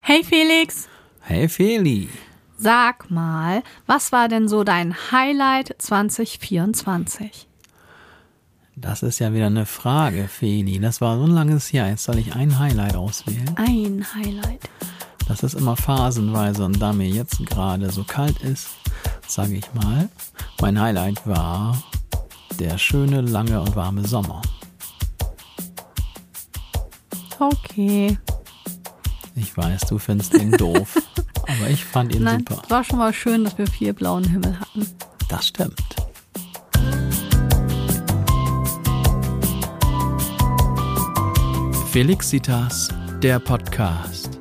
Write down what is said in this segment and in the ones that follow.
Hey Felix. Hey Feli. Sag mal, was war denn so dein Highlight 2024? Das ist ja wieder eine Frage, Feli. Das war so ein langes Jahr. Jetzt soll ich ein Highlight auswählen. Ein Highlight. Das ist immer phasenweise und da mir jetzt gerade so kalt ist, sage ich mal, mein Highlight war der schöne, lange und warme Sommer. Okay. Ich weiß, du findest ihn doof, aber ich fand ihn super. Es war schon mal schön, dass wir viel blauen Himmel hatten. Das stimmt. Felixitas, der Podcast.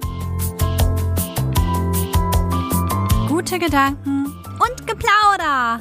Gute Gedanken und Geplauder.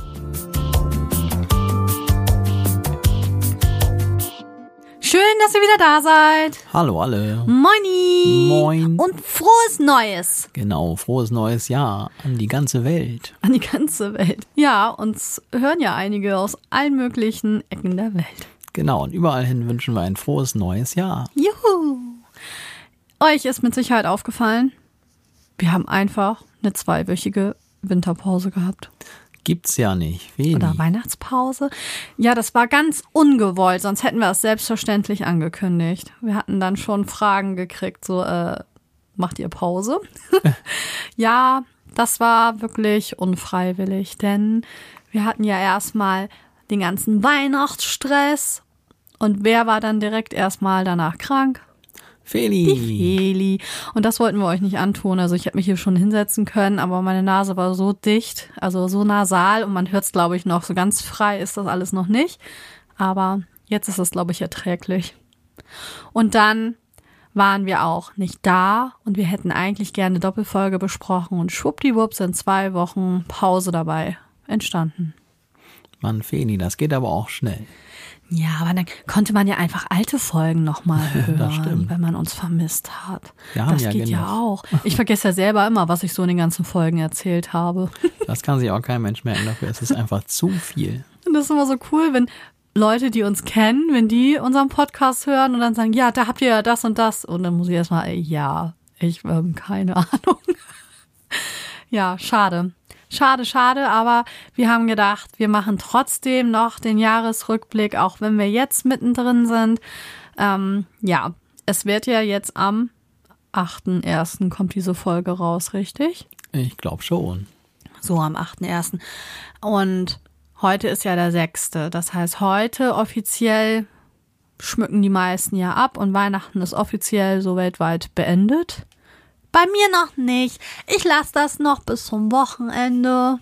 Schön, dass ihr wieder da seid. Hallo alle. Moini. Moin. Und frohes Neues. Genau, frohes neues Jahr an die ganze Welt. An die ganze Welt. Ja, uns hören ja einige aus allen möglichen Ecken der Welt. Genau, und überall hin wünschen wir ein frohes neues Jahr. Juhu. Euch ist mit Sicherheit aufgefallen, wir haben einfach eine 2-wöchige Winterpause gehabt. Gibt's ja nicht. Wenig. Oder Weihnachtspause. Ja, das war ganz ungewollt, sonst hätten wir es selbstverständlich angekündigt. Wir hatten dann schon Fragen gekriegt, so, macht ihr Pause? Ja, das war wirklich unfreiwillig, denn wir hatten ja erstmal den ganzen Weihnachtsstress und wer war dann direkt erstmal danach krank? Feli. Die Feli. Und das wollten wir euch nicht antun. Also ich hätte mich hier schon hinsetzen können, aber meine Nase war so dicht, also so nasal und man hört es, glaube ich, noch. So ganz frei ist das alles noch nicht. Aber jetzt ist es, glaube ich, erträglich. Und dann waren wir auch nicht da und wir hätten eigentlich gerne eine Doppelfolge besprochen und schwuppdiwupp sind 2 Wochen Pause dabei entstanden. Mann, Feli, das geht aber auch schnell. Ja, aber dann konnte man ja einfach alte Folgen nochmal hören, stimmt. wenn man uns vermisst hat. Ja, das ja, geht genau. ja auch. Ich vergesse ja selber immer, was ich so in den ganzen Folgen erzählt habe. Das kann sich auch kein Mensch merken, dafür ist es einfach zu viel. Und das ist immer so cool, wenn Leute, die uns kennen, wenn die unseren Podcast hören und dann sagen, ja, da habt ihr ja das und das. Und dann muss ich erstmal, ja, ich keine Ahnung. Ja, schade. Schade, aber wir haben gedacht, wir machen trotzdem noch den Jahresrückblick, auch wenn wir jetzt mittendrin sind. Ja, es wird ja jetzt am 8.1. kommt diese Folge raus, richtig? Ich glaube schon. So, am 8.1. Und heute ist ja der 6. Das heißt, heute offiziell schmücken die meisten ja ab und Weihnachten ist offiziell so weltweit beendet. Bei mir noch nicht. Ich lasse das noch bis zum Wochenende.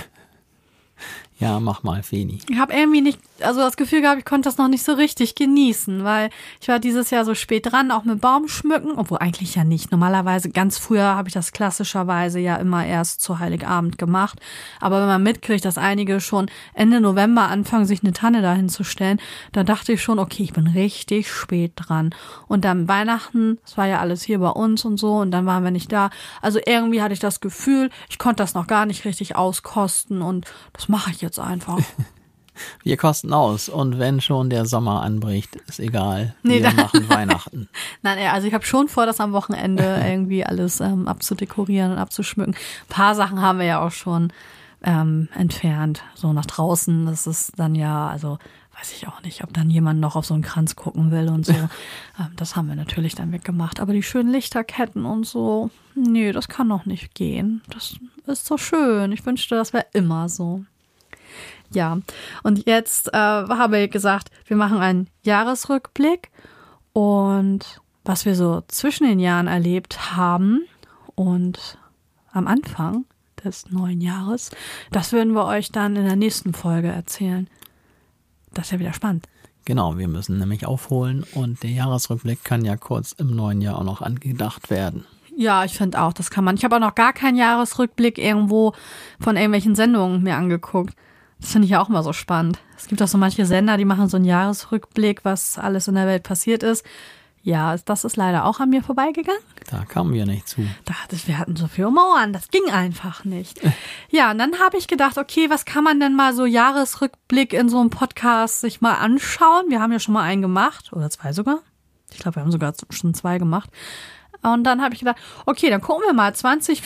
Ja, mach mal, Feli. Ich habe irgendwie nicht, also das Gefühl gehabt, ich konnte das noch nicht so richtig genießen, weil ich war dieses Jahr so spät dran, auch mit Baumschmücken, obwohl eigentlich ja nicht. Normalerweise, ganz früher habe ich das klassischerweise ja immer erst zu Heiligabend gemacht. Aber wenn man mitkriegt, dass einige schon Ende November anfangen, sich eine Tanne dahin zu stellen, dann dachte ich schon, okay, ich bin richtig spät dran. Und dann Weihnachten, das war ja alles hier bei uns und so, und dann waren wir nicht da. Also irgendwie hatte ich das Gefühl, ich konnte das noch gar nicht richtig auskosten und das mache ich jetzt einfach. Wir kosten aus und wenn schon der Sommer anbricht, ist egal. Nee, wir machen Weihnachten. Nein, also ich habe schon vor, das am Wochenende irgendwie alles abzudekorieren und abzuschmücken. Ein paar Sachen haben wir ja auch schon entfernt, so nach draußen. Das ist dann ja, also weiß ich auch nicht, ob dann jemand noch auf so einen Kranz gucken will und so. Das haben wir natürlich dann weggemacht. Aber die schönen Lichterketten und so, nee, das kann noch nicht gehen. Das ist so schön. Ich wünschte, das wäre immer so. Ja, und jetzt habe ich gesagt, wir machen einen Jahresrückblick und was wir so zwischen den Jahren erlebt haben und am Anfang des neuen Jahres, das würden wir euch dann in der nächsten Folge erzählen. Das ist ja wieder spannend. Genau, wir müssen nämlich aufholen und der Jahresrückblick kann ja kurz im neuen Jahr auch noch angedacht werden. Ja, ich finde auch, das kann man. Ich habe auch noch gar keinen Jahresrückblick irgendwo von irgendwelchen Sendungen mir angeguckt. Das finde ich ja auch immer so spannend. Es gibt auch so manche Sender, die machen so einen Jahresrückblick, was alles in der Welt passiert ist. Ja, das ist leider auch an mir vorbeigegangen. Da kamen wir nicht zu. Wir hatten so viel Mauern, das ging einfach nicht. Ja, und dann habe ich gedacht, okay, was kann man denn mal so Jahresrückblick in so einem Podcast sich mal anschauen? Wir haben ja schon mal einen gemacht, oder 2 sogar. Ich glaube, wir haben sogar schon 2 gemacht. Und dann habe ich gedacht, okay, dann gucken wir mal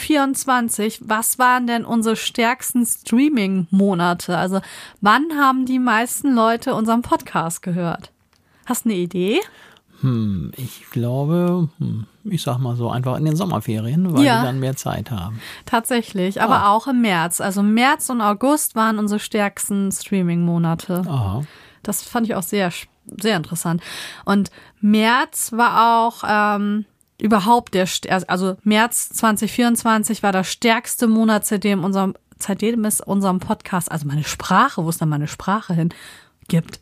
2024, was waren denn unsere stärksten Streaming-Monate? Also wann haben die meisten Leute unseren Podcast gehört? Hast du eine Idee? Ich glaube, ich sag mal so, einfach in den Sommerferien, weil die dann mehr Zeit haben. Tatsächlich, aber auch im März. Also März und August waren unsere stärksten Streaming-Monate. Aha. Das fand ich auch sehr, sehr interessant. Und März war auch überhaupt also März 2024 war der stärkste Monat, seitdem es unserem Podcast, also meine Sprache, wo es dann meine Sprache hin gibt.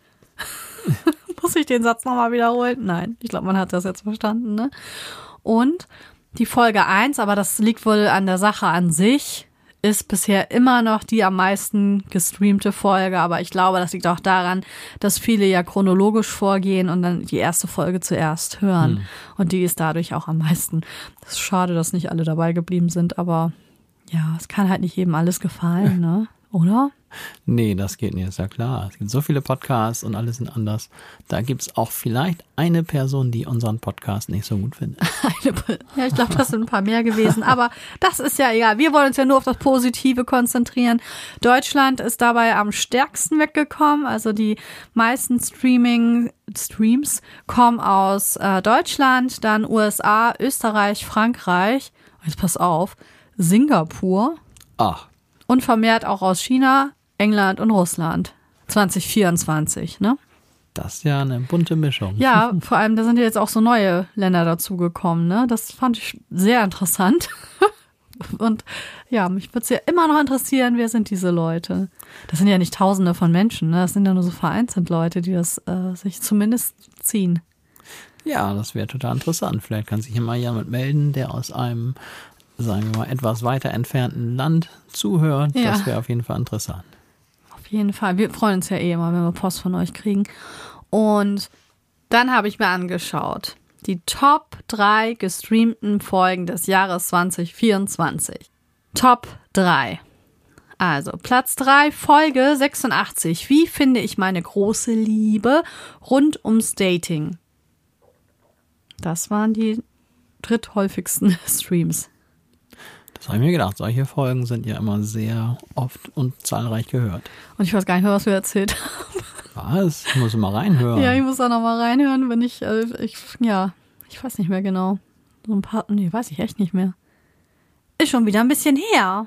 Muss ich den Satz nochmal wiederholen? Nein, ich glaube, man hat das jetzt verstanden, ne? Und die Folge 1, aber das liegt wohl an der Sache an sich, ist bisher immer noch die am meisten gestreamte Folge. Aber ich glaube, das liegt auch daran, dass viele ja chronologisch vorgehen und dann die erste Folge zuerst hören. Und die ist dadurch auch am meisten. Das ist schade, dass nicht alle dabei geblieben sind, aber ja, es kann halt nicht jedem alles gefallen, ne? Oder? Nee, das geht nicht, ist ja klar. Es gibt so viele Podcasts und alle sind anders. Da gibt es auch vielleicht eine Person, die unseren Podcast nicht so gut findet. Ja, ich glaube, das sind ein paar mehr gewesen. Aber das ist ja egal. Wir wollen uns ja nur auf das Positive konzentrieren. Deutschland ist dabei am stärksten weggekommen. Also die meisten Streams kommen aus Deutschland, dann USA, Österreich, Frankreich. Jetzt pass auf, Singapur. Ach. Und vermehrt auch aus China, England und Russland. 2024, ne? Das ist ja eine bunte Mischung. Ja, vor allem, da sind ja jetzt auch so neue Länder dazugekommen, ne? Das fand ich sehr interessant. Und ja, mich würde es ja immer noch interessieren, wer sind diese Leute? Das sind ja nicht Tausende von Menschen, ne? Das sind ja nur so vereinzelt Leute, die das sich zumindest ziehen. Ja, das wäre total interessant. Vielleicht kann sich immer jemand melden, der aus einem, sagen wir mal, etwas weiter entfernten Land zuhört. Ja. Das wäre auf jeden Fall interessant. Auf jeden Fall. Wir freuen uns ja eh immer, wenn wir Post von euch kriegen. Und dann habe ich mir angeschaut, die Top 3 gestreamten Folgen des Jahres 2024. Top 3. Also Platz 3, Folge 86. Wie finde ich meine große Liebe rund ums Dating? Das waren die dritthäufigsten Streams. Das habe ich mir gedacht. Solche Folgen sind ja immer sehr oft und zahlreich gehört. Und ich weiß gar nicht mehr, was wir erzählt haben. Was? Ich muss mal reinhören. Ja, ich muss da noch mal reinhören, wenn ich weiß nicht mehr genau. So ein paar, nee, weiß ich echt nicht mehr. Ist schon wieder ein bisschen her.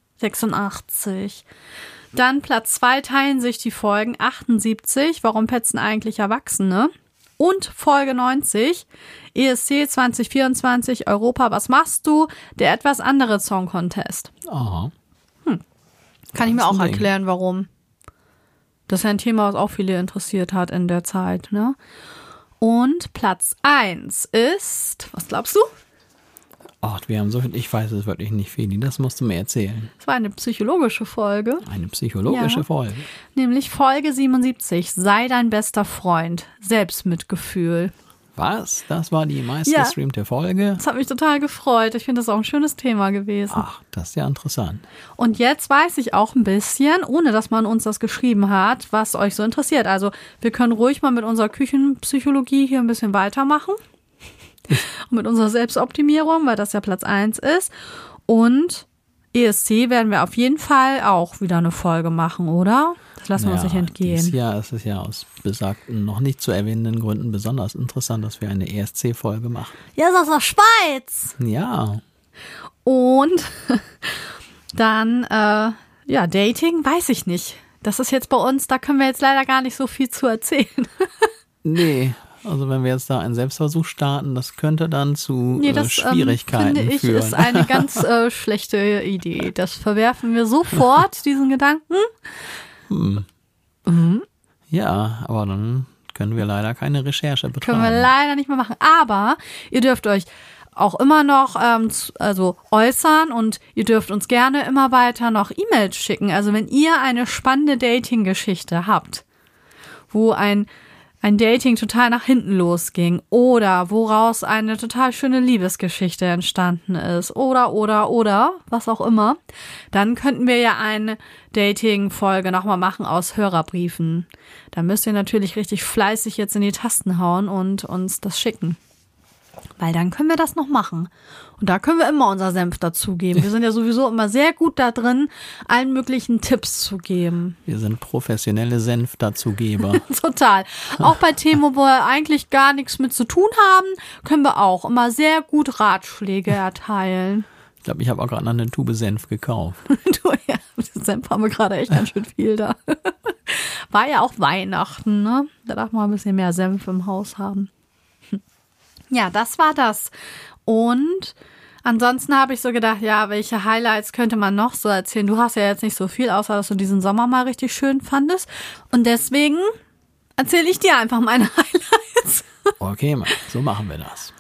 86. Dann Platz 2 teilen sich die Folgen 78. Warum petzen eigentlich Erwachsene? Und Folge 90, ESC 2024, Europa, was machst du? Der etwas andere Song Contest. Aha. Kann ich mir auch erklären, warum. Das ist ja ein Thema, was auch viele interessiert hat in der Zeit, ne? Und Platz 1 ist, was glaubst du? Ach, wir haben so viel, ich weiß es wirklich nicht, Feli, das musst du mir erzählen. Es war eine psychologische Folge. Eine psychologische Folge. Nämlich Folge 77, sei dein bester Freund, Selbstmitgefühl. Was? Das war die meistgestreamte Folge? Das hat mich total gefreut. Ich finde das auch ein schönes Thema gewesen. Ach, das ist ja interessant. Und jetzt weiß ich auch ein bisschen, ohne dass man uns das geschrieben hat, was euch so interessiert. Also wir können ruhig mal mit unserer Küchenpsychologie hier ein bisschen weitermachen. Und mit unserer Selbstoptimierung, weil das ja Platz 1 ist. Und ESC werden wir auf jeden Fall auch wieder eine Folge machen, oder? Das lassen wir uns nicht entgehen. Dieses Jahr ist es ja aus besagten, noch nicht zu erwähnenden Gründen besonders interessant, dass wir eine ESC-Folge machen. Ja, ist aus der Schweiz. Ja. Und dann, Dating, weiß ich nicht. Das ist jetzt bei uns, da können wir jetzt leider gar nicht so viel zu erzählen. Nee. Also wenn wir jetzt da einen Selbstversuch starten, das könnte dann zu Schwierigkeiten finde ich, führen. Ist eine ganz schlechte Idee. Das verwerfen wir sofort, diesen Gedanken. Ja, aber dann können wir leider keine Recherche betreiben. Können wir leider nicht mehr machen. Aber ihr dürft euch auch immer noch äußern und ihr dürft uns gerne immer weiter noch E-Mails schicken. Also wenn ihr eine spannende Dating-Geschichte habt, wo ein Dating total nach hinten losging oder woraus eine total schöne Liebesgeschichte entstanden ist oder, was auch immer, dann könnten wir ja eine Dating-Folge nochmal machen aus Hörerbriefen. Da müsst ihr natürlich richtig fleißig jetzt in die Tasten hauen und uns das schicken. Weil dann können wir das noch machen. Und da können wir immer unser Senf dazugeben. Wir sind ja sowieso immer sehr gut da drin, allen möglichen Tipps zu geben. Wir sind professionelle Senf-Dazugeber. Total. Auch bei Themen, wo wir eigentlich gar nichts mit zu tun haben, können wir auch immer sehr gut Ratschläge erteilen. Ich glaube, ich habe auch gerade noch eine Tube Senf gekauft. Ja, mit Senf haben wir gerade echt ganz schön viel da. War ja auch Weihnachten, ne? Da darf man ein bisschen mehr Senf im Haus haben. Ja, das war das. Und ansonsten habe ich so gedacht, ja, welche Highlights könnte man noch so erzählen? Du hast ja jetzt nicht so viel, außer dass du diesen Sommer mal richtig schön fandest. Und deswegen erzähle ich dir einfach meine Highlights. Okay, so machen wir das.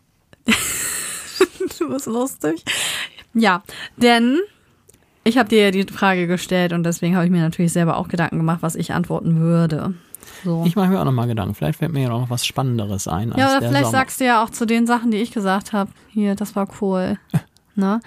Du bist lustig. Ja, denn ich habe dir ja die Frage gestellt und deswegen habe ich mir natürlich selber auch Gedanken gemacht, was ich antworten würde. So. Ich mache mir auch nochmal Gedanken. Vielleicht fällt mir ja noch was Spannenderes ein als ja, oder der vielleicht Sommer. sagst du ja auch zu den Sachen, die ich gesagt habe, hier, das war cool. Ne?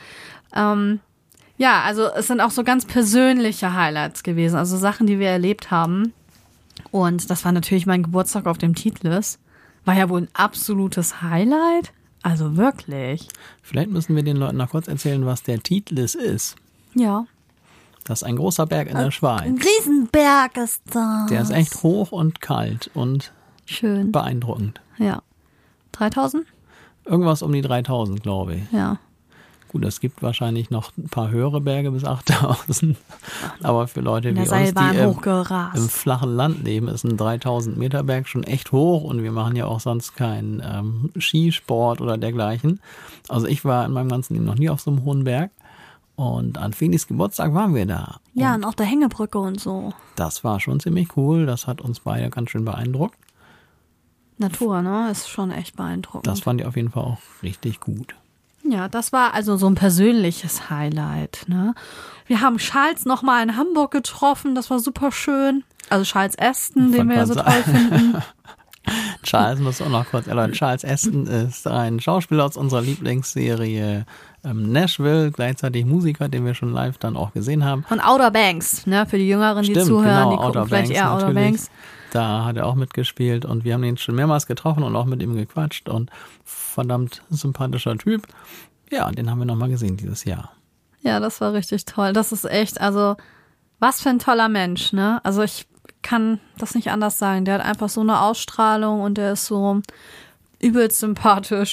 Ja, also es sind auch so ganz persönliche Highlights gewesen, also Sachen, die wir erlebt haben. Und das war natürlich mein Geburtstag auf dem Titlis. War ja wohl ein absolutes Highlight. Also wirklich. Vielleicht müssen wir den Leuten noch kurz erzählen, was der Titlis ist. Ja. Das ist ein großer Berg in der Schweiz. Ein Riesenberg ist da. Der ist echt hoch und kalt und schön. Beeindruckend. Ja. 3000? Irgendwas um die 3000, glaube ich. Ja. Gut, es gibt wahrscheinlich noch ein paar höhere Berge bis 8000. Aber für Leute wie uns, die im flachen Land leben, ist ein 3000 Meter Berg schon echt hoch. Und wir machen ja auch sonst keinen Skisport oder dergleichen. Also ich war in meinem ganzen Leben noch nie auf so einem hohen Berg. Und an Fenis Geburtstag waren wir da. Ja, und auch der Hängebrücke und so. Das war schon ziemlich cool. Das hat uns beide ganz schön beeindruckt. Natur, ne? Ist schon echt beeindruckend. Das fand ich auf jeden Fall auch richtig gut. Ja, das war also so ein persönliches Highlight, ne? Wir haben Charles nochmal in Hamburg getroffen. Das war super schön. Also Charles Aston, den wir ja so toll finden. Charles muss auch noch kurz erläutern. Charles Aston ist ein Schauspieler aus unserer Lieblingsserie Nashville, gleichzeitig Musiker, den wir schon live dann auch gesehen haben. Und Outer Banks, ne, für die Jüngeren, die zuhören, genau, die gucken vielleicht eher Outer Banks. Da hat er auch mitgespielt und wir haben ihn schon mehrmals getroffen und auch mit ihm gequatscht und verdammt sympathischer Typ. Ja, den haben wir nochmal gesehen dieses Jahr. Ja, das war richtig toll. Das ist echt, also was für ein toller Mensch, ne? Also ich kann das nicht anders sagen. Der hat einfach so eine Ausstrahlung und der ist so übelst sympathisch.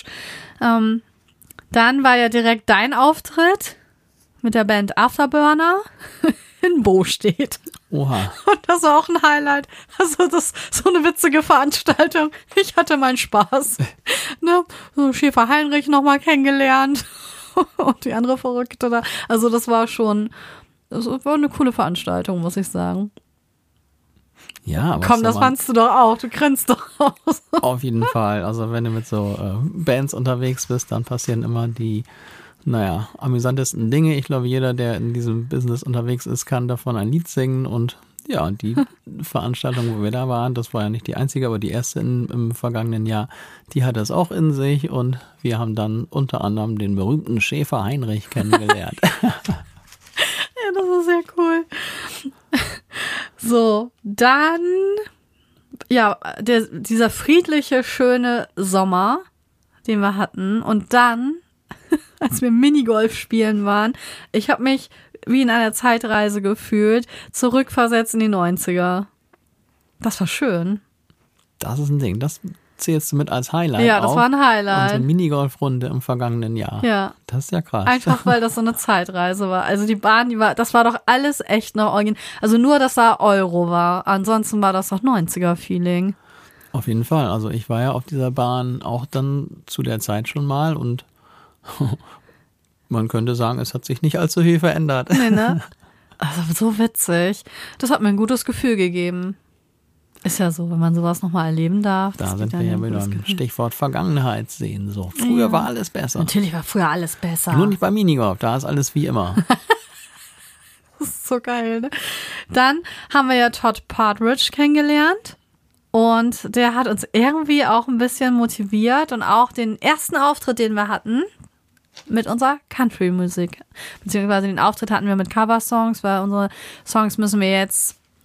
Dann war ja direkt dein Auftritt mit der Band Afterburner in Bostedt. Oha. Und das war auch ein Highlight. Also das so eine witzige Veranstaltung. Ich hatte meinen Spaß. Ne? So Schäfer Heinrich nochmal kennengelernt. Und die andere Verrückte da. Also das war eine coole Veranstaltung, muss ich sagen. Ja, aber komm, das fandst du doch auch. Du grinst doch aus. Auf jeden Fall. Also wenn du mit so Bands unterwegs bist, dann passieren immer die, amüsantesten Dinge. Ich glaube, jeder, der in diesem Business unterwegs ist, kann davon ein Lied singen. Und ja, die Veranstaltung, wo wir da waren, das war ja nicht die einzige, aber die erste im vergangenen Jahr, die hatte es auch in sich. Und wir haben dann unter anderem den berühmten Schäfer Heinrich kennengelernt. Ja, das ist sehr cool. So, dann, ja, dieser friedliche, schöne Sommer, den wir hatten. Und dann, als wir Minigolf spielen waren, ich habe mich wie in einer Zeitreise gefühlt, zurückversetzt in die 90er. Das war schön. Das ist ein Ding, das zählst du mit als Highlight. Ja, das war ein Highlight. Unsere Minigolf-Runde im vergangenen Jahr. Ja. Das ist ja krass. Einfach, weil das so eine Zeitreise war. Also die Bahn, das war doch alles echt noch original. Also nur, dass da Euro war. Ansonsten war das doch 90er-Feeling. Auf jeden Fall. Also ich war ja auf dieser Bahn auch dann zu der Zeit schon mal und man könnte sagen, es hat sich nicht allzu viel verändert. Nee, ne? Also so witzig. Das hat mir ein gutes Gefühl gegeben. Ist ja so, wenn man sowas nochmal erleben darf. Da sind wir ja wieder im Stichwort Vergangenheitssehnsucht. Früher war alles besser. Natürlich war früher alles besser. Nur nicht bei Minigolf, da ist alles wie immer. Das ist so geil, ne? Dann haben wir ja Todd Partridge kennengelernt. Und der hat uns irgendwie auch ein bisschen motiviert. Und auch den ersten Auftritt, den wir hatten, mit unserer Country-Musik. Beziehungsweise den Auftritt hatten wir mit Cover-Songs, weil unsere Songs müssen wir jetzt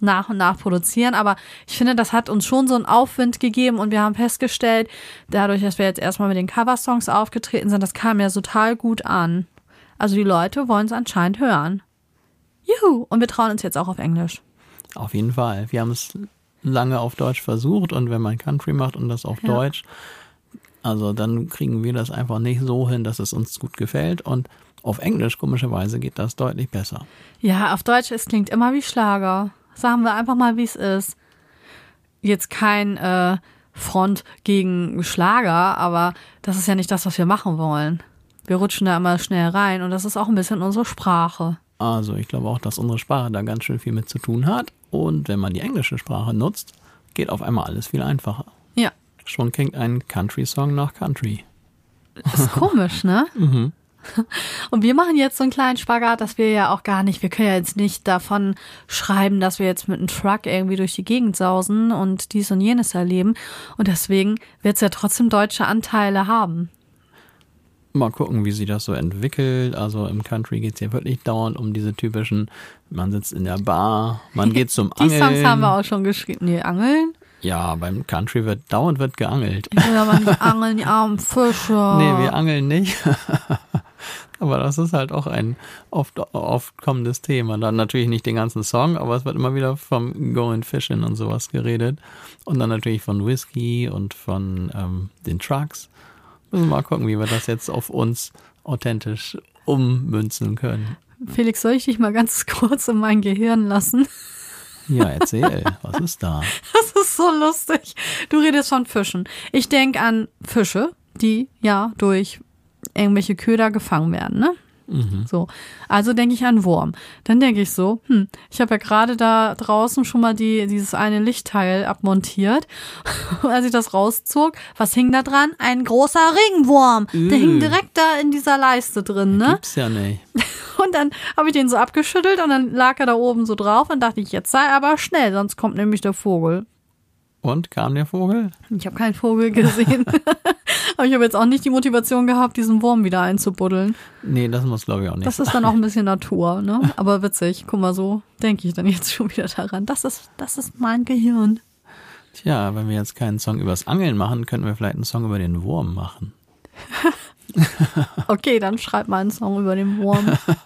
nach und nach produzieren. Aber ich finde, das hat uns schon so einen Aufwind gegeben und wir haben festgestellt, dadurch, dass wir jetzt erstmal mit den Coversongs aufgetreten sind, das kam ja total gut an. Also die Leute wollen es anscheinend hören. Juhu! Und wir trauen uns jetzt auch auf Englisch. Auf jeden Fall. Wir haben es lange auf Deutsch versucht und wenn man Country macht und das auf Deutsch, also dann kriegen wir das einfach nicht so hin, dass es uns gut gefällt und auf Englisch, komischerweise, geht das deutlich besser. Ja, auf Deutsch, es klingt immer wie Schlager. Sagen wir einfach mal, wie es ist. Jetzt kein Front gegen Schlager, aber das ist ja nicht das, was wir machen wollen. Wir rutschen da immer schnell rein und das ist auch ein bisschen unsere Sprache. Also ich glaube auch, dass unsere Sprache da ganz schön viel mit zu tun hat. Und wenn man die englische Sprache nutzt, geht auf einmal alles viel einfacher. Ja. Schon klingt ein Country-Song nach Country. Ist komisch, ne? Mhm. Und wir machen jetzt so einen kleinen Spagat, dass wir ja auch gar nicht, wir können ja jetzt nicht davon schreiben, dass wir jetzt mit einem Truck irgendwie durch die Gegend sausen und dies und jenes erleben. Und deswegen wird es ja trotzdem deutsche Anteile haben. Mal gucken, wie sich das so entwickelt. Also im Country geht es ja wirklich dauernd um diese typischen, man sitzt in der Bar, man geht zum Angeln. Die Songs haben wir auch schon geschrieben. Nee, Angeln? Ja, beim Country wird dauernd geangelt. Ich will aber nicht angeln, die armen Fische. Nee, wir angeln nicht. Aber das ist halt auch ein oft kommendes Thema. Dann natürlich nicht den ganzen Song, aber es wird immer wieder vom Going Fishing und sowas geredet. Und dann natürlich von Whisky und von den Trucks. Müssen wir mal gucken, wie wir das jetzt auf uns authentisch ummünzen können. Felix, soll ich dich mal ganz kurz in mein Gehirn lassen? Ja, erzähl. Was ist da? Das ist so lustig. Du redest von Fischen. Ich denke an Fische, die ja durch irgendwelche Köder gefangen werden, ne? Mhm. So. Also denke ich an Wurm. Dann denke ich so, ich habe ja gerade da draußen schon mal dieses eine Lichtteil abmontiert. Als ich das rauszog, was hing da dran? Ein großer Regenwurm. Der hing direkt da in dieser Leiste drin, ne? Gibt's ja nicht. Und dann habe ich den so abgeschüttelt und dann lag er da oben so drauf und dachte ich, jetzt sei aber schnell, sonst kommt nämlich der Vogel. Und, kam der Vogel? Ich habe keinen Vogel gesehen. Aber ich habe jetzt auch nicht die Motivation gehabt, diesen Wurm wieder einzubuddeln. Nee, das muss glaube ich auch nicht. Das ist dann auch ein bisschen Natur, ne? Aber witzig, guck mal, so denke ich dann jetzt schon wieder daran. Das ist mein Gehirn. Tja, wenn wir jetzt keinen Song übers Angeln machen, könnten wir vielleicht einen Song über den Wurm machen. Okay, dann schreib mal einen Song über den Wurm.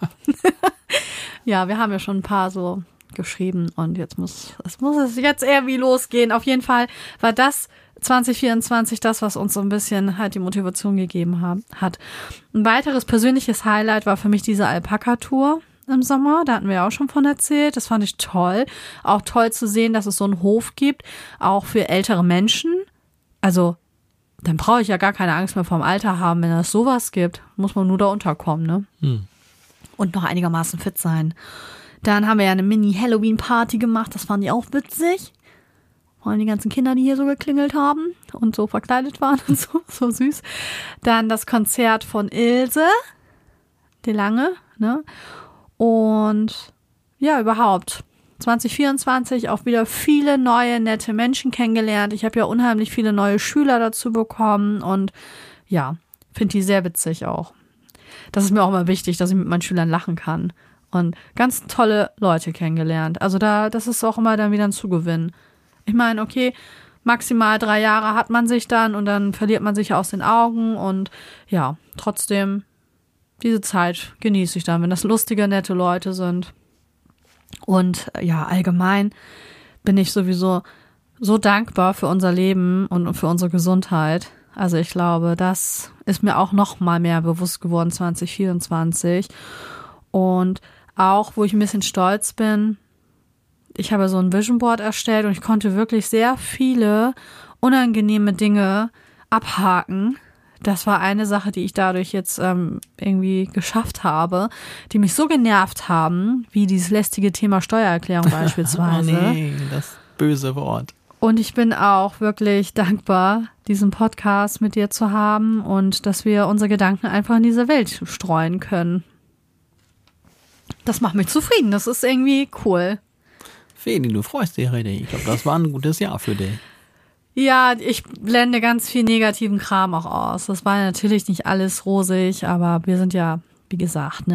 Ja, wir haben ja schon ein paar so geschrieben und jetzt muss es jetzt irgendwie losgehen. Auf jeden Fall war das 2024 das, was uns so ein bisschen halt die Motivation gegeben hat. Ein weiteres persönliches Highlight war für mich diese Alpaka-Tour im Sommer. Da hatten wir ja auch schon von erzählt. Das fand ich toll. Auch toll zu sehen, dass es so einen Hof gibt, auch für ältere Menschen. Also dann brauche ich ja gar keine Angst mehr vorm Alter haben, wenn es sowas gibt. Muss man nur da unterkommen, ne? Und noch einigermaßen fit sein. Dann haben wir ja eine Mini-Halloween-Party gemacht. Das fand ich auch witzig. Vor allem die ganzen Kinder, die hier so geklingelt haben und so verkleidet waren und so süß. Dann das Konzert von Ilse de Lange, ne? Und ja, überhaupt 2024 auch wieder viele neue, nette Menschen kennengelernt. Ich habe ja unheimlich viele neue Schüler dazu bekommen und ja, finde die sehr witzig auch. Das ist mir auch immer wichtig, dass ich mit meinen Schülern lachen kann. Und ganz tolle Leute kennengelernt. Also das ist auch immer dann wieder ein Zugewinn. Ich meine, okay, maximal 3 Jahre hat man sich dann und dann verliert man sich aus den Augen und ja, trotzdem, diese Zeit genieße ich dann, wenn das lustige, nette Leute sind. Und ja, allgemein bin ich sowieso so dankbar für unser Leben und für unsere Gesundheit. Also ich glaube, das ist mir auch noch mal mehr bewusst geworden 2024. Und auch, wo ich ein bisschen stolz bin, ich habe so ein Vision Board erstellt und ich konnte wirklich sehr viele unangenehme Dinge abhaken. Das war eine Sache, die ich dadurch jetzt irgendwie geschafft habe, die mich so genervt haben, wie dieses lästige Thema Steuererklärung beispielsweise. Oh nee, das böse Wort. Und ich bin auch wirklich dankbar, diesen Podcast mit dir zu haben und dass wir unsere Gedanken einfach in diese Welt streuen können. Das macht mich zufrieden, das ist irgendwie cool. Feli, du freust dich richtig. Ich glaube, das war ein gutes Jahr für dich. Ja, ich blende ganz viel negativen Kram auch aus. Das war natürlich nicht alles rosig, aber wir sind ja, wie gesagt, ne,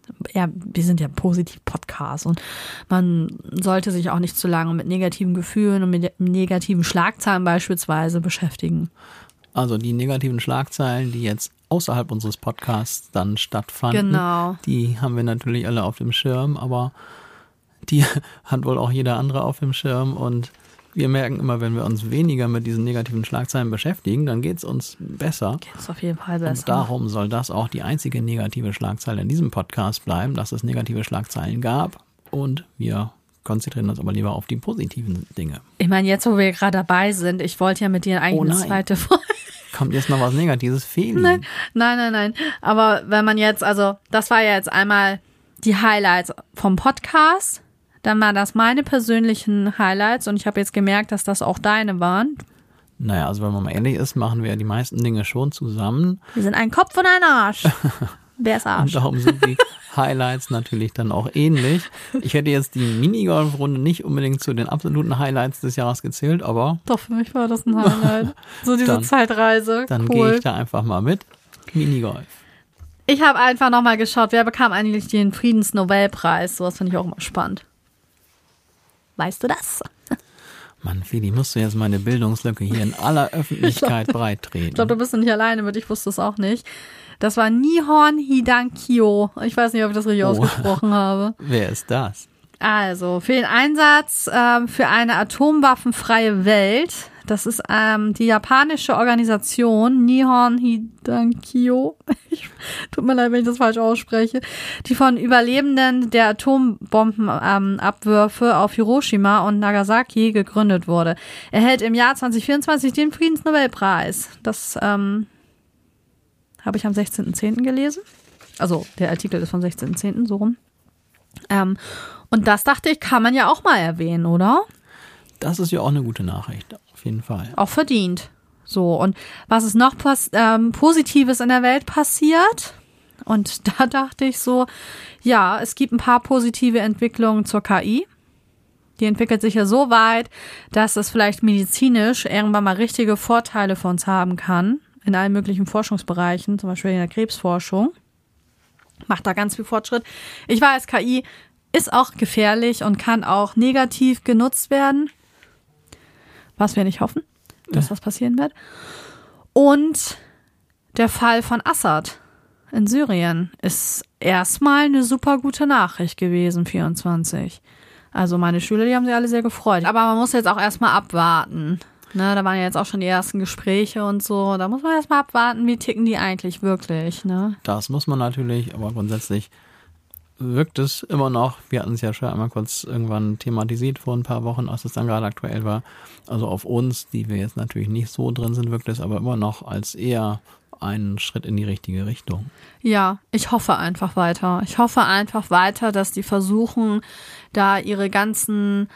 ja, wir sind ja Positiv-Podcast und man sollte sich auch nicht zu lange mit negativen Gefühlen und mit negativen Schlagzeilen beispielsweise beschäftigen. Also die negativen Schlagzeilen, die jetzt außerhalb unseres Podcasts dann stattfanden, Genau. Die haben wir natürlich alle auf dem Schirm, aber die hat wohl auch jeder andere auf dem Schirm und wir merken immer, wenn wir uns weniger mit diesen negativen Schlagzeilen beschäftigen, dann geht es uns besser. Geht es auf jeden Fall besser. Und darum soll das auch die einzige negative Schlagzeile in diesem Podcast bleiben, dass es negative Schlagzeilen gab. Und wir konzentrieren uns aber lieber auf die positiven Dinge. Ich meine, jetzt, wo wir gerade dabei sind, ich wollte ja mit dir eigentlich eine zweite Folge. Kommt jetzt noch was Negatives? Feli? Nein. Aber wenn man jetzt, also das war ja jetzt einmal die Highlights vom Podcast. Dann waren das meine persönlichen Highlights und ich habe jetzt gemerkt, dass das auch deine waren. Naja, also wenn man mal ehrlich ist, machen wir ja die meisten Dinge schon zusammen. Wir sind ein Kopf und ein Arsch. Wer ist Arsch? Und darum sind die Highlights natürlich dann auch ähnlich. Ich hätte jetzt die Minigolf-Runde nicht unbedingt zu den absoluten Highlights des Jahres gezählt, aber... Doch, für mich war das ein Highlight. So diese Zeitreise. Dann cool. gehe ich da einfach mal mit. Minigolf. Ich habe einfach nochmal geschaut, wer bekam eigentlich den Friedensnobelpreis. Sowas finde ich auch immer spannend. Weißt du das? Mann, Feli, musst du jetzt meine Bildungslücke hier in aller Öffentlichkeit breittreten. Ich glaube, du bist nicht alleine mit, ich wusste es auch nicht. Das war Nihon Hidankyo. Ich weiß nicht, ob ich das richtig ausgesprochen habe. Wer ist das? Also, für den Einsatz für eine atomwaffenfreie Welt. Das ist die japanische Organisation Nihon Hidankyo. Tut mir leid, wenn ich das falsch ausspreche. Die von Überlebenden der Atombombenabwürfe auf Hiroshima und Nagasaki gegründet wurde. Erhält im Jahr 2024 den Friedensnobelpreis. Das habe ich am 16.10. gelesen. Also der Artikel ist vom 16.10. so rum. Und das dachte ich, kann man ja auch mal erwähnen, oder? Das ist ja auch eine gute Nachricht, auf jeden Fall. Auch verdient. So, und was ist noch Positives in der Welt passiert? Und da dachte ich so, ja, es gibt ein paar positive Entwicklungen zur KI. Die entwickelt sich ja so weit, dass es vielleicht medizinisch irgendwann mal richtige Vorteile für uns haben kann. In allen möglichen Forschungsbereichen, zum Beispiel in der Krebsforschung. Macht da ganz viel Fortschritt. Ich weiß, KI ist auch gefährlich und kann auch negativ genutzt werden. Was wir nicht hoffen, dass das passieren wird. Und der Fall von Assad in Syrien ist erstmal eine super gute Nachricht gewesen, 24. Also meine Schüler, die haben sich alle sehr gefreut. Aber man muss jetzt auch erstmal abwarten. Ne, da waren ja jetzt auch schon die ersten Gespräche und so. Da muss man erstmal abwarten, wie ticken die eigentlich wirklich. Ne? Das muss man natürlich, aber grundsätzlich wirkt es immer noch, wir hatten es ja schon einmal kurz irgendwann thematisiert vor ein paar Wochen, als es dann gerade aktuell war. Also auf uns, die wir jetzt natürlich nicht so drin sind, wirkt es aber immer noch als eher einen Schritt in die richtige Richtung. Ja, ich hoffe einfach weiter. Ich hoffe einfach weiter, dass die versuchen, da ihre ganzen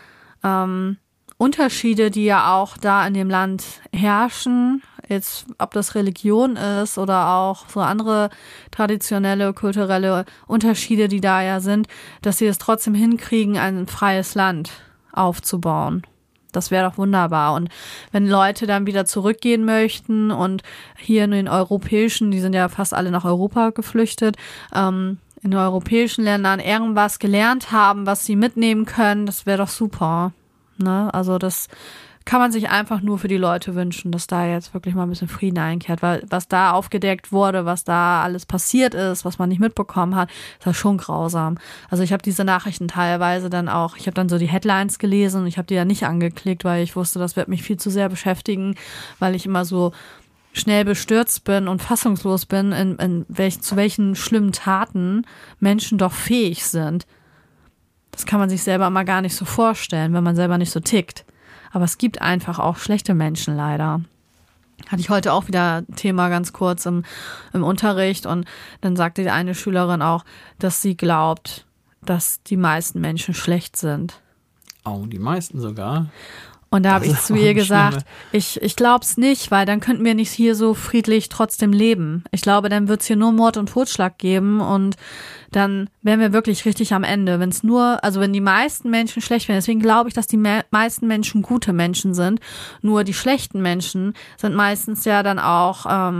Unterschiede, die ja auch da in dem Land herrschen, jetzt ob das Religion ist oder auch so andere traditionelle, kulturelle Unterschiede, die da ja sind, dass sie es trotzdem hinkriegen, ein freies Land aufzubauen. Das wäre doch wunderbar. Und wenn Leute dann wieder zurückgehen möchten und hier in den europäischen, die sind ja fast alle nach Europa geflüchtet, in den europäischen Ländern irgendwas gelernt haben, was sie mitnehmen können, das wäre doch super. Ne? Also das kann man sich einfach nur für die Leute wünschen, dass da jetzt wirklich mal ein bisschen Frieden einkehrt, weil was da aufgedeckt wurde, was da alles passiert ist, was man nicht mitbekommen hat, ist ja schon grausam. Also ich habe diese Nachrichten teilweise dann auch, ich habe dann so die Headlines gelesen und ich habe die ja nicht angeklickt, weil ich wusste, das wird mich viel zu sehr beschäftigen, weil ich immer so schnell bestürzt bin und fassungslos bin, zu welchen schlimmen Taten Menschen doch fähig sind. Das kann man sich selber mal gar nicht so vorstellen, wenn man selber nicht so tickt. Aber es gibt einfach auch schlechte Menschen leider. Hatte ich heute auch wieder ein Thema ganz kurz im Unterricht und dann sagte die eine Schülerin auch, dass sie glaubt, dass die meisten Menschen schlecht sind. Oh, die meisten sogar. Und da habe ich zu ihr gesagt, ich glaube es nicht, weil dann könnten wir nicht hier so friedlich trotzdem leben. Ich glaube, dann wird es hier nur Mord und Totschlag geben und dann wären wir wirklich richtig am Ende. Wenn die meisten Menschen schlecht wären, deswegen glaube ich, dass die meisten Menschen gute Menschen sind. Nur die schlechten Menschen sind meistens ja dann auch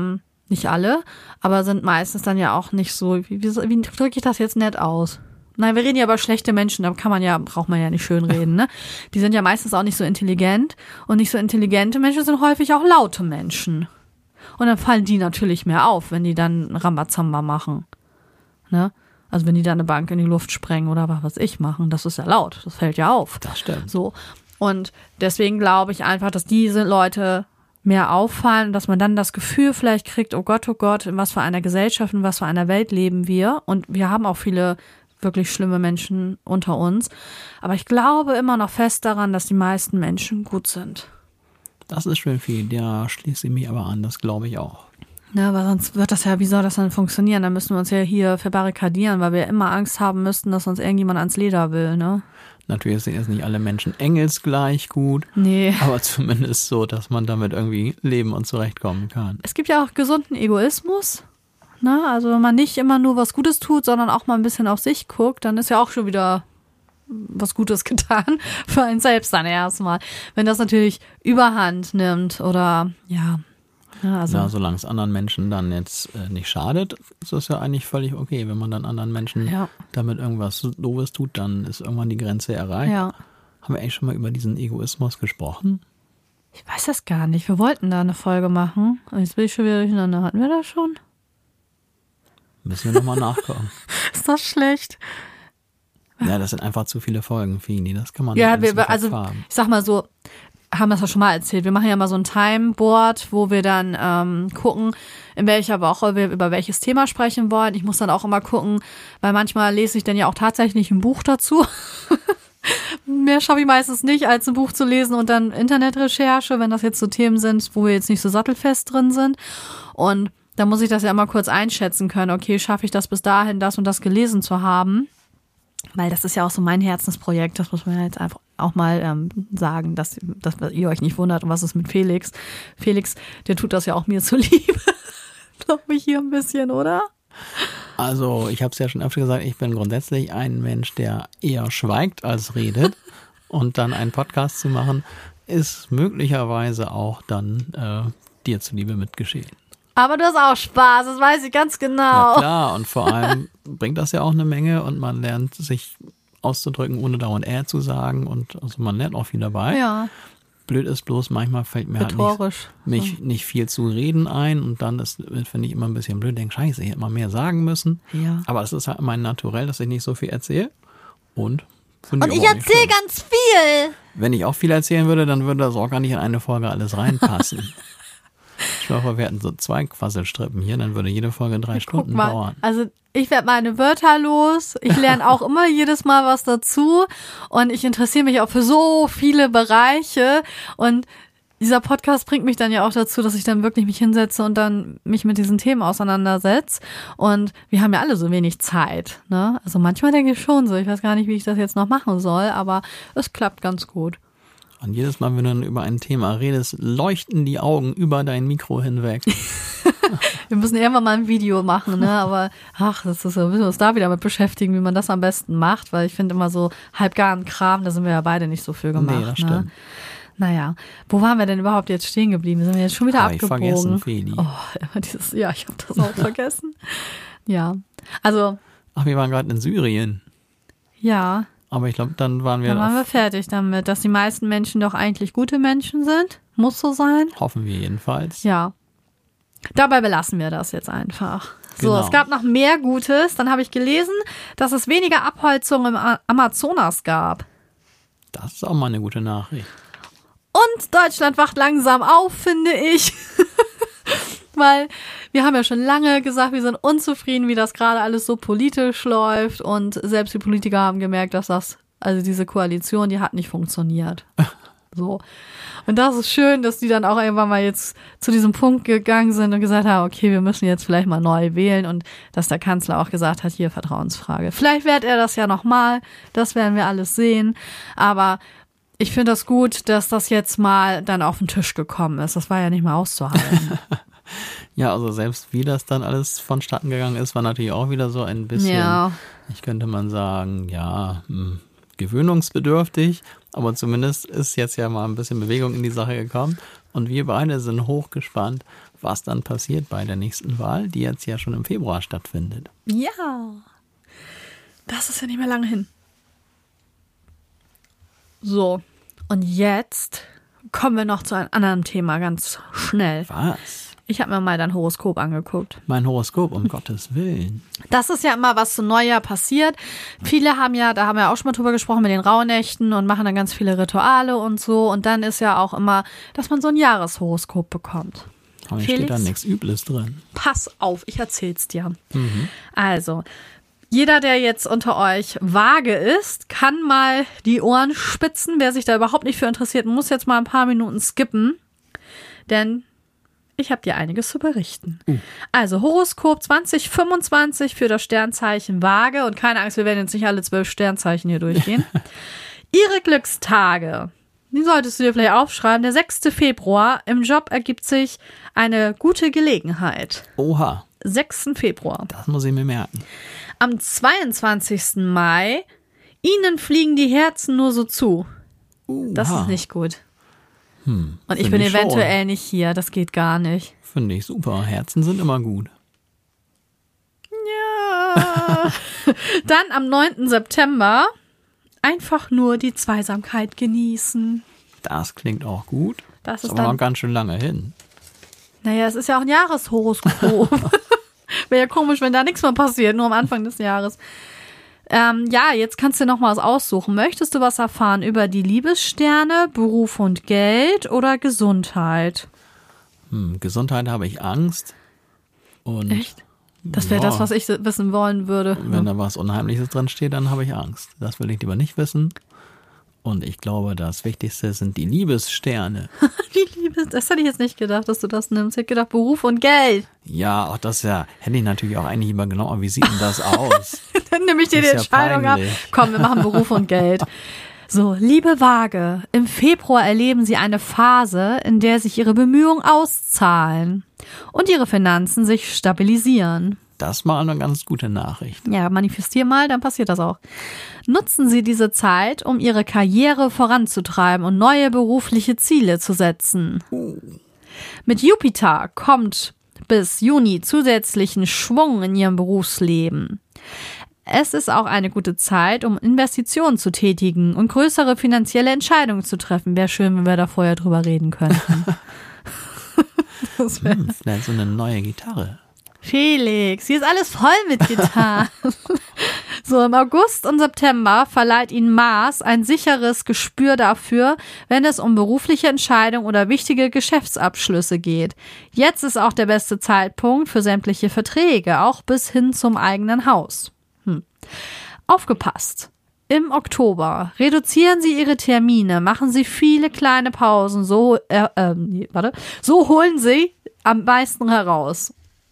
Nicht alle, aber sind meistens dann ja auch nicht so, wie drücke ich das jetzt nett aus? Nein, wir reden ja über schlechte Menschen, da braucht man ja nicht schön reden, ne? Die sind ja meistens auch nicht so intelligent und nicht so intelligente Menschen sind häufig auch laute Menschen. Und dann fallen die natürlich mehr auf, wenn die dann Rambazamba machen, ne? Also wenn die dann eine Bank in die Luft sprengen oder was weiß ich machen, das ist ja laut, das fällt ja auf. Das stimmt. So. Und deswegen glaube ich einfach, dass diese Leute mehr auffallen, dass man dann das Gefühl vielleicht kriegt, oh Gott, in was für einer Gesellschaft, in was für einer Welt leben wir. Und wir haben auch viele wirklich schlimme Menschen unter uns. Aber ich glaube immer noch fest daran, dass die meisten Menschen gut sind. Das ist schön viel, da schließe ich mich aber an, das glaube ich auch. Ja, aber sonst wird das ja, wie soll das dann funktionieren? Dann müssen wir uns ja hier verbarrikadieren, weil wir immer Angst haben müssten, dass uns irgendjemand ans Leder will, ne? Natürlich sind jetzt nicht alle Menschen engelsgleich gut, nee, aber zumindest so, dass man damit irgendwie leben und zurechtkommen kann. Es gibt ja auch gesunden Egoismus. Ne? Also wenn man nicht immer nur was Gutes tut, sondern auch mal ein bisschen auf sich guckt, dann ist ja auch schon wieder was Gutes getan für einen selbst dann erstmal. Wenn das natürlich Überhand nimmt oder also solange es anderen Menschen dann jetzt nicht schadet, ist das ja eigentlich völlig okay. Wenn man dann anderen Menschen damit irgendwas Doofes tut, dann ist irgendwann die Grenze erreicht. Ja. Haben wir eigentlich schon mal über diesen Egoismus gesprochen? Ich weiß das gar nicht. Wir wollten da eine Folge machen. Und jetzt bin ich schon wieder durcheinander. Hatten wir das schon? Müssen wir nochmal nachgucken. Ist das schlecht? Ja, das sind einfach zu viele Folgen, Fini. Das kann man nicht haben. Ich sag mal so, haben wir das ja schon mal erzählt. Wir machen ja mal so ein Timeboard, wo wir dann gucken, in welcher Woche wir über welches Thema sprechen wollen. Ich muss dann auch immer gucken, weil manchmal lese ich dann ja auch tatsächlich ein Buch dazu. Mehr schaffe ich meistens nicht, als ein Buch zu lesen und dann Internetrecherche, wenn das jetzt so Themen sind, wo wir jetzt nicht so sattelfest drin sind. Und da muss ich das ja immer kurz einschätzen können. Okay, schaffe ich das bis dahin, das und das gelesen zu haben? Weil das ist ja auch so mein Herzensprojekt. Das muss man ja jetzt einfach auch mal sagen, dass ihr euch nicht wundert. Und was ist mit Felix? Felix, der tut das ja auch mir zuliebe. Glaube ich hier ein bisschen, oder? Also ich habe es ja schon öfter gesagt, ich bin grundsätzlich ein Mensch, der eher schweigt als redet. Und dann einen Podcast zu machen, ist möglicherweise auch dann dir zuliebe mitgeschehen. Aber du hast auch Spaß, das weiß ich ganz genau. Ja klar, und vor allem bringt das ja auch eine Menge und man lernt sich auszudrücken, ohne dauernd zu sagen und also man lernt auch viel dabei. Ja. Blöd ist bloß, manchmal fällt mir halt nicht viel zu reden ein und dann finde ich immer ein bisschen blöd, denke, scheiße, ich hätte mal mehr sagen müssen. Ja. Aber es ist halt mein Naturell, dass ich nicht so viel erzähle und ich erzähle ganz viel. Wenn ich auch viel erzählen würde, dann würde das auch gar nicht in eine Folge alles reinpassen. Ich hoffe, wir hätten so 2 Quasselstrippen hier, dann würde jede Folge 3 Stunden dauern. Also ich werde meine Wörter los. Ich lerne auch immer jedes Mal was dazu und ich interessiere mich auch für so viele Bereiche und dieser Podcast bringt mich dann ja auch dazu, dass ich dann wirklich mich hinsetze und dann mich mit diesen Themen auseinandersetze. Und wir haben ja alle so wenig Zeit, ne? Also manchmal denke ich schon so, ich weiß gar nicht, wie ich das jetzt noch machen soll, aber es klappt ganz gut. Und jedes Mal, wenn du dann über ein Thema redest, leuchten die Augen über dein Mikro hinweg. Wir müssen irgendwann mal ein Video machen, ne? Aber das ist so, wir müssen uns da wieder mit beschäftigen, wie man das am besten macht, weil ich finde immer so halbgaren Kram, da sind wir ja beide nicht so für gemacht. Nee, das stimmt. Ne? Naja, wo waren wir denn überhaupt jetzt stehen geblieben? Sind wir jetzt schon wieder abgebogen? Ich vergessen, Feli. Ich habe das auch vergessen. Ja, also. Ach, wir waren gerade in Syrien. Ja. Aber ich glaube, dann waren wir fertig damit, dass die meisten Menschen doch eigentlich gute Menschen sind. Muss so sein. Hoffen wir jedenfalls. Ja. Dabei belassen wir das jetzt einfach. So, Genau. Es gab noch mehr Gutes. Dann habe ich gelesen, dass es weniger Abholzung im Amazonas gab. Das ist auch mal eine gute Nachricht. Und Deutschland wacht langsam auf, finde ich. Weil wir haben ja schon lange gesagt, wir sind unzufrieden, wie das gerade alles so politisch läuft. Und selbst die Politiker haben gemerkt, dass diese Koalition, die hat nicht funktioniert. So. Und das ist schön, dass die dann auch irgendwann mal jetzt zu diesem Punkt gegangen sind und gesagt haben, okay, wir müssen jetzt vielleicht mal neu wählen und dass der Kanzler auch gesagt hat, hier Vertrauensfrage. Vielleicht wird er das ja nochmal, das werden wir alles sehen, aber ich finde das gut, dass das jetzt mal dann auf den Tisch gekommen ist. Das war ja nicht mal auszuhalten. Ja, also selbst wie das dann alles vonstatten gegangen ist, war natürlich auch wieder so ein bisschen, ich könnte mal sagen, gewöhnungsbedürftig, aber zumindest ist jetzt ja mal ein bisschen Bewegung in die Sache gekommen und wir beide sind hochgespannt, was dann passiert bei der nächsten Wahl, die jetzt ja schon im Februar stattfindet. Ja, das ist ja nicht mehr lange hin. So, und jetzt kommen wir noch zu einem anderen Thema ganz schnell. Was? Ich habe mir mal dein Horoskop angeguckt. Mein Horoskop, um Gottes Willen. Das ist ja immer, was zu Neujahr passiert. Viele haben ja, da haben wir auch schon mal drüber gesprochen, mit den Rauhnächten und machen dann ganz viele Rituale und so. Und dann ist ja auch immer, dass man so ein Jahreshoroskop bekommt. Aber hier steht da nichts Übles drin. Pass auf, ich erzähl's dir. Also, jeder, der jetzt unter euch Waage ist, kann mal die Ohren spitzen. Wer sich da überhaupt nicht für interessiert, muss jetzt mal ein paar Minuten skippen. Denn ich habe dir einiges zu berichten. Also Horoskop 2025 für das Sternzeichen Waage. Und keine Angst, wir werden jetzt nicht alle 12 Sternzeichen hier durchgehen. Ihre Glückstage, die solltest du dir vielleicht aufschreiben. Der 6. Februar, im Job ergibt sich eine gute Gelegenheit. Oha. 6. Februar. Das muss ich mir merken. Am 22. Mai, Ihnen fliegen die Herzen nur so zu. Das ist nicht gut. Und ich bin eventuell nicht hier, das geht gar nicht. Finde ich super. Herzen sind immer gut. Ja. Dann am 9. September einfach nur die Zweisamkeit genießen. Das klingt auch gut. Das ist aber dann noch ganz schön lange hin. Naja, es ist ja auch ein Jahreshoroskop. Wäre ja komisch, wenn da nichts mehr passiert, nur am Anfang des Jahres. Ja, jetzt kannst du noch mal was aussuchen. Möchtest du was erfahren über die Liebessterne, Beruf und Geld oder Gesundheit? Gesundheit habe ich Angst. Und echt? Das wäre das, was ich wissen wollen würde. Wenn da was Unheimliches drin steht, dann habe ich Angst. Das will ich lieber nicht wissen. Und ich glaube, das Wichtigste sind die Liebessterne. Das hätte ich jetzt nicht gedacht, dass du das nimmst. Ich hätte gedacht, Beruf und Geld. Ja, auch das ja, hätte ich natürlich auch eigentlich immer genauer, wie sieht denn das aus? Dann nehme ich dir die Entscheidung ab. Komm, wir machen Beruf und Geld. So, liebe Waage, im Februar erleben Sie eine Phase, in der sich Ihre Bemühungen auszahlen und Ihre Finanzen sich stabilisieren. Das ist mal eine ganz gute Nachricht. Ja, manifestier mal, dann passiert das auch. Nutzen Sie diese Zeit, um Ihre Karriere voranzutreiben und neue berufliche Ziele zu setzen. Mit Jupiter kommt bis Juni zusätzlichen Schwung in Ihrem Berufsleben. Es ist auch eine gute Zeit, um Investitionen zu tätigen und größere finanzielle Entscheidungen zu treffen. Wäre schön, wenn wir da vorher drüber reden könnten. Vielleicht so eine neue Gitarre. Felix, hier ist alles voll mit Gitarren. So, im August und September verleiht Ihnen Mars ein sicheres Gespür dafür, wenn es um berufliche Entscheidungen oder wichtige Geschäftsabschlüsse geht. Jetzt ist auch der beste Zeitpunkt für sämtliche Verträge, auch bis hin zum eigenen Haus. Aufgepasst! Im Oktober reduzieren Sie Ihre Termine, machen Sie viele kleine Pausen, so holen Sie am meisten heraus.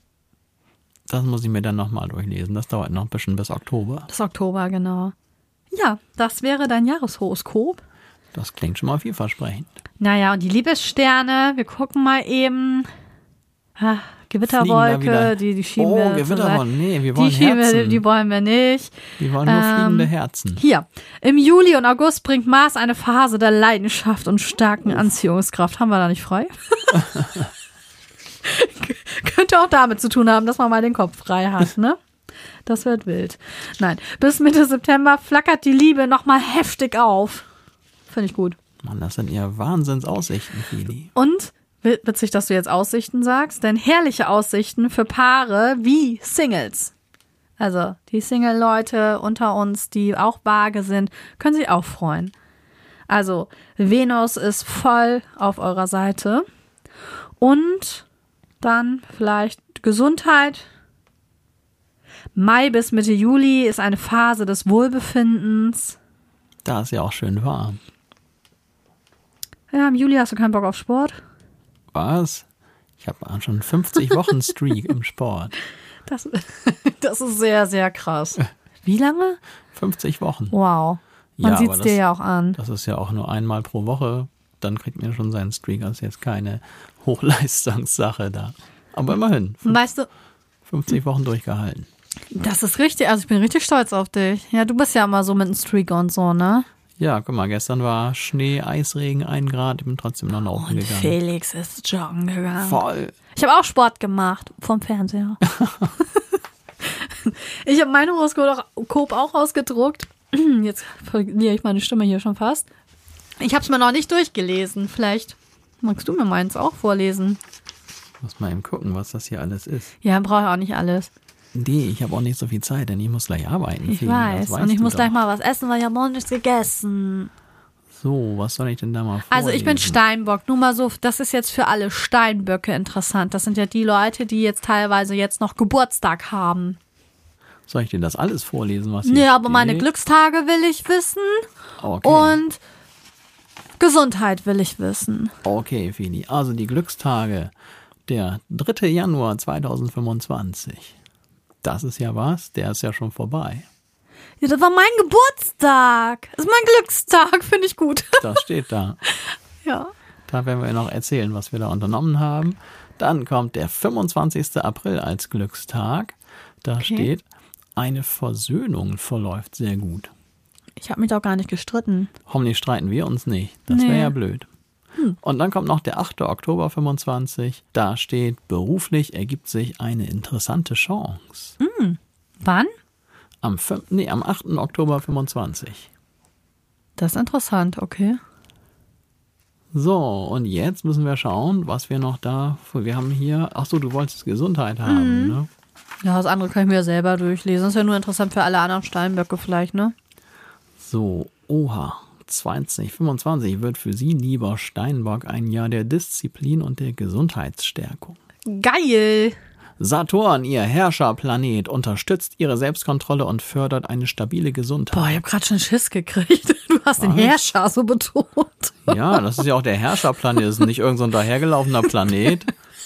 Das muss ich mir dann nochmal durchlesen. Das dauert noch ein bisschen bis Oktober. Das Oktober, genau. Ja, das wäre dein Jahreshoroskop. Das klingt schon mal vielversprechend. Naja, und die Liebessterne, wir gucken mal eben. Gewitterwolke, die schieben wir. Oh, Gewitterwolke, nee, wir wollen Herzen. Die wollen wir nicht. Wir wollen nur fliegende Herzen. Hier, im Juli und August bringt Mars eine Phase der Leidenschaft und starken Anziehungskraft. Haben wir da nicht frei? Könnte auch damit zu tun haben, dass man mal den Kopf frei hat, ne? Das wird wild. Nein, bis Mitte September flackert die Liebe nochmal heftig auf. Finde ich gut. Mann, das sind ja Wahnsinnsaussichten, Fili. Und, witzig, dass du jetzt Aussichten sagst, denn herrliche Aussichten für Paare wie Singles. Also die Single-Leute unter uns, die auch Waage sind, können sich auch freuen. Also Venus ist voll auf eurer Seite. Und dann vielleicht Gesundheit. Mai bis Mitte Juli ist eine Phase des Wohlbefindens. Da ist ja auch schön warm. Ja, im Juli hast du keinen Bock auf Sport. Was? Ich habe schon 50 Wochen Streak im Sport. Das ist sehr, sehr krass. Wie lange? 50 Wochen. Wow. Man sieht es dir ja auch an. Das ist ja auch nur einmal pro Woche. Dann kriegt man schon seinen Streak. Das ist jetzt keine Hochleistungssache da. Aber immerhin. Weißt du, 50 Wochen durchgehalten. Das ist richtig. Also ich bin richtig stolz auf dich. Ja, du bist ja immer so mit einem Streak und so, ne? Ja, guck mal, gestern war Schnee, Eisregen, 1 Grad, ich bin trotzdem noch laufen gegangen. Felix ist joggen gegangen. Voll. Ich habe auch Sport gemacht vom Fernseher. Ich habe mein Horoskop auch ausgedruckt. Jetzt verliere ich meine Stimme hier schon fast. Ich habe es mir noch nicht durchgelesen. Vielleicht magst du mir meins auch vorlesen. Muss mal eben gucken, was das hier alles ist. Ja, brauche ich auch nicht alles. Nee, ich habe auch nicht so viel Zeit, denn ich muss gleich arbeiten. Ich Feli, weiß. das Und ich du muss doch. gleich mal was essen, weil ich habe noch nichts gegessen. So, was soll ich denn da mal vorlesen? Also ich bin Steinbock. Nur mal so, das ist jetzt für alle Steinböcke interessant. Das sind ja die Leute, die jetzt teilweise jetzt noch Geburtstag haben. Soll ich dir das alles vorlesen, was hier Nee, steht? aber meine Glückstage will ich wissen. Okay. Und Gesundheit will ich wissen. Okay, Feli. Also die Glückstage. Der 3. Januar 2025. Das ist ja was, der ist ja schon vorbei. Ja, das war mein Geburtstag. Das ist mein Glückstag, finde ich gut. Das steht da. Ja. Da werden wir noch erzählen, was wir da unternommen haben. Dann kommt der 25. April als Glückstag. Da steht, eine Versöhnung verläuft sehr gut. Ich habe mich doch gar nicht gestritten. Hoffentlich streiten wir uns nicht. Das wäre ja blöd. Und dann kommt noch der 8. Oktober 25. Da steht, beruflich ergibt sich eine interessante Chance. Wann? Am 8. Oktober 25. Das ist interessant, okay. So, und jetzt müssen wir schauen, was wir noch da, wir haben hier, ach so, du wolltest Gesundheit haben, ne? Ja, das andere kann ich mir ja selber durchlesen. Das ist ja nur interessant für alle anderen Steinböcke vielleicht, ne? So, oha, 2025 wird für Sie, lieber Steinbock, ein Jahr der Disziplin und der Gesundheitsstärkung. Geil! Saturn, Ihr Herrscherplanet, unterstützt Ihre Selbstkontrolle und fördert eine stabile Gesundheit. Boah, ich habe gerade schon Schiss gekriegt. Du hast den Herrscher so betont. Ja, das ist ja auch der Herrscherplanet, das ist nicht irgend so ein dahergelaufener Planet.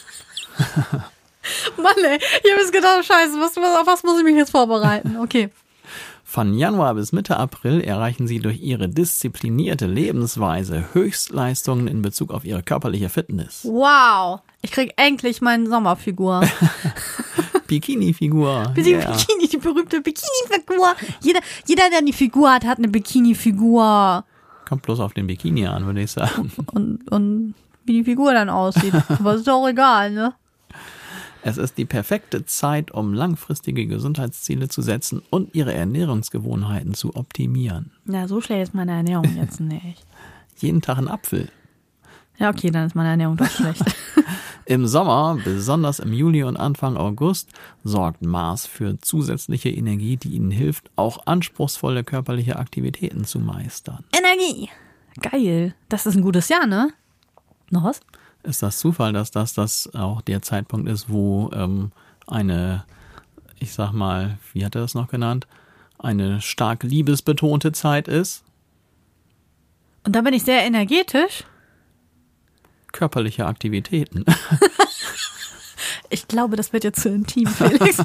Mann, ey, ich habe jetzt gedacht, scheiße, auf was muss ich mich jetzt vorbereiten? Okay. Von Januar bis Mitte April erreichen Sie durch Ihre disziplinierte Lebensweise Höchstleistungen in Bezug auf Ihre körperliche Fitness. Wow, ich krieg endlich meine Sommerfigur. Bikini-Figur. Die Bikini, die berühmte Bikini-Figur. Jeder, der eine Figur hat, hat eine Bikini-Figur. Kommt bloß auf den Bikini an, würde ich sagen. Und wie die Figur dann aussieht. Aber ist doch egal, ne? Es ist die perfekte Zeit, um langfristige Gesundheitsziele zu setzen und Ihre Ernährungsgewohnheiten zu optimieren. Ja, so schlecht ist meine Ernährung jetzt nicht. Jeden Tag ein Apfel. Ja, okay, dann ist meine Ernährung doch schlecht. Im Sommer, besonders im Juli und Anfang August, sorgt Mars für zusätzliche Energie, die Ihnen hilft, auch anspruchsvolle körperliche Aktivitäten zu meistern. Energie. Geil. Das ist ein gutes Jahr, ne? Noch was? Ist das Zufall, dass das auch der Zeitpunkt ist, wo eine, ich sag mal, wie hat er das noch genannt, eine stark liebesbetonte Zeit ist? Und da bin ich sehr energetisch. Körperliche Aktivitäten. Ich glaube, das wird jetzt zu intim, Felix.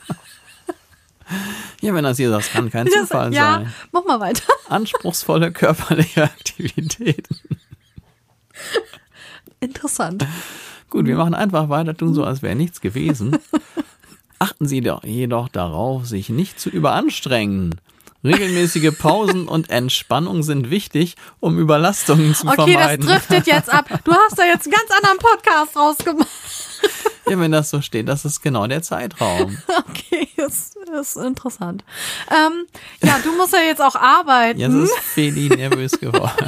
Ja, wenn das hier das kann kein Zufall sein. Ja, mach mal weiter. Anspruchsvolle körperliche Aktivitäten. Interessant. Gut, wir machen einfach weiter, tun so, als wäre nichts gewesen. Achten Sie doch jedoch darauf, sich nicht zu überanstrengen. Regelmäßige Pausen und Entspannung sind wichtig, um Überlastungen zu vermeiden. Okay, das driftet jetzt ab. Du hast da jetzt einen ganz anderen Podcast rausgemacht. Ja, wenn das so steht, das ist genau der Zeitraum. Okay, das ist interessant. Ja, du musst ja jetzt auch arbeiten. Jetzt ist Feli nervös geworden.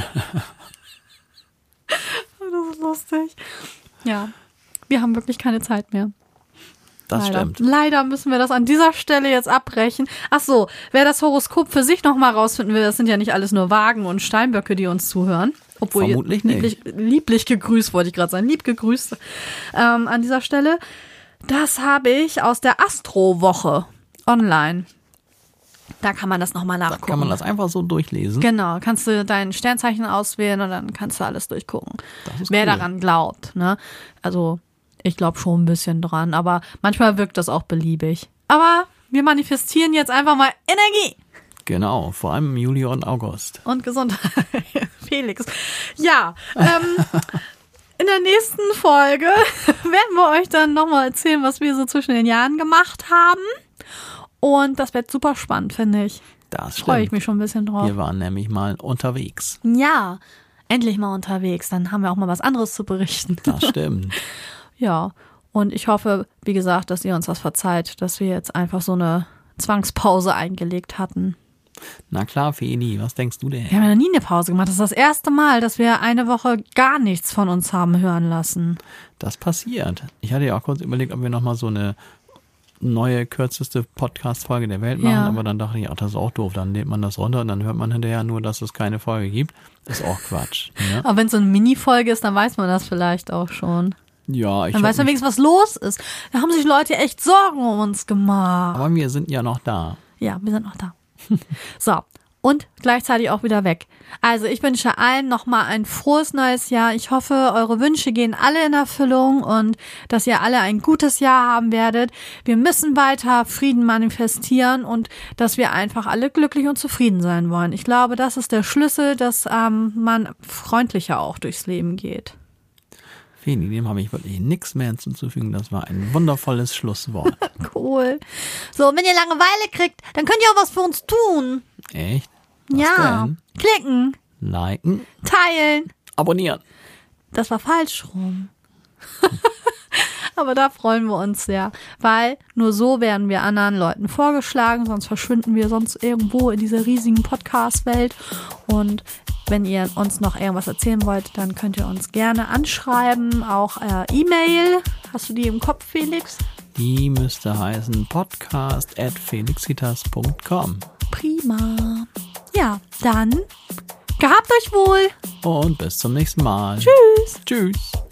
Das ist lustig. Ja, wir haben wirklich keine Zeit mehr. Das Leider. stimmt. Leider müssen wir das an dieser Stelle jetzt abbrechen. Ach so, wer das Horoskop für sich nochmal rausfinden will, das sind ja nicht alles nur Wagen und Steinböcke, die uns zuhören. Obwohl Vermutlich nicht. Lieblich gegrüßt, wollte ich gerade sagen. Lieb gegrüßt an dieser Stelle. Das habe ich aus der Astro-Woche online. Da kann man das nochmal nachgucken. Da kann man das einfach so durchlesen. Genau, kannst du dein Sternzeichen auswählen und dann kannst du alles durchgucken. Das ist Wer cool. daran glaubt, ne? Also, ich glaube schon ein bisschen dran, aber manchmal wirkt das auch beliebig. Aber wir manifestieren jetzt einfach mal Energie Genau, vor allem im Juli und August. und Gesundheit. Felix. Ja, in der nächsten Folge werden wir euch dann nochmal erzählen, was wir so zwischen den Jahren gemacht haben. Und das wird super spannend, finde ich. Das Freue ich stimmt. mich schon ein bisschen drauf. Wir waren nämlich mal unterwegs. Ja, endlich mal unterwegs. Dann haben wir auch mal was anderes zu berichten. Das stimmt. Ja, und ich hoffe, wie gesagt, dass ihr uns das verzeiht, dass wir jetzt einfach so eine Zwangspause eingelegt hatten. Na klar, Feli, was denkst du denn? Wir haben ja noch nie eine Pause gemacht. Das ist das erste Mal, dass wir eine Woche gar nichts von uns haben hören lassen. Das passiert. Ich hatte ja auch kurz überlegt, ob wir nochmal so eine neue, kürzeste Podcast-Folge der Welt machen, Ja. aber dann dachte ich, ach, das ist auch doof. Dann lädt man das runter und dann hört man hinterher nur, dass es keine Folge gibt. Ist auch Quatsch. Ne? Aber wenn es so eine Mini-Folge ist, dann weiß man das vielleicht auch schon. Ja, ich Dann weiß man wenigstens, was los ist. Da haben sich Leute echt Sorgen um uns gemacht. aber wir sind ja noch da. Ja, wir sind noch da. So, und gleichzeitig auch wieder weg. Also ich wünsche allen nochmal ein frohes neues Jahr. Ich hoffe, eure Wünsche gehen alle in Erfüllung und dass ihr alle ein gutes Jahr haben werdet. Wir müssen weiter Frieden manifestieren und dass wir einfach alle glücklich und zufrieden sein wollen. Ich glaube, das ist der Schlüssel, dass man freundlicher auch durchs Leben geht. Feli, dem habe ich wirklich nichts mehr hinzuzufügen. Das war ein wundervolles Schlusswort. Cool. So, wenn ihr Langeweile kriegt, dann könnt ihr auch was für uns tun. Echt? Was Ja, denn? klicken, Liken, teilen. abonnieren. Das war falsch rum. Aber da freuen wir uns sehr, weil nur so werden wir anderen Leuten vorgeschlagen, sonst verschwinden wir sonst irgendwo in dieser riesigen Podcast-Welt. Und wenn ihr uns noch irgendwas erzählen wollt, dann könnt ihr uns gerne anschreiben, auch E-Mail. Hast du die im Kopf, Felix? Die müsste heißen podcast@felixitas.com. Prima. Ja, dann gehabt euch wohl. Und bis zum nächsten Mal. Tschüss. Tschüss.